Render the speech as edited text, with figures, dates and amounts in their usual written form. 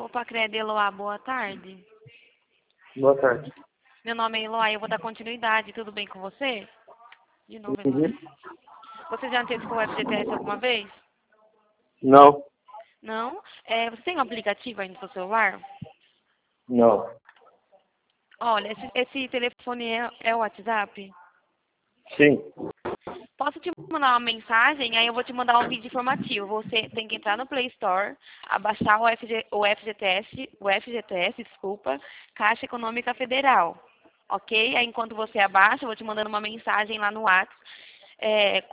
Opa, Credo, Eloá, boa tarde. Boa tarde. Meu nome é Eloá e eu vou dar continuidade. Tudo bem com você? De novo, Eloá. Uhum. Você já antecipou o FGTS alguma vez? Não, Não? Você tem um aplicativo aí no seu celular? não. Olha, esse telefone é o WhatsApp? Sim. Posso te mandar uma mensagem, aí eu vou te mandar um vídeo informativo. Você tem que entrar no Play Store, abaixar o FGTS, desculpa, Caixa Econômica Federal. Ok? Aí enquanto você abaixa, eu vou te mandando uma mensagem lá no WhatsApp,